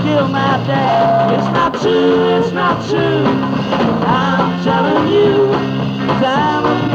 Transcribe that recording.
kill my dad. It's not true, it's not true. I'm telling you, 'cause I'm a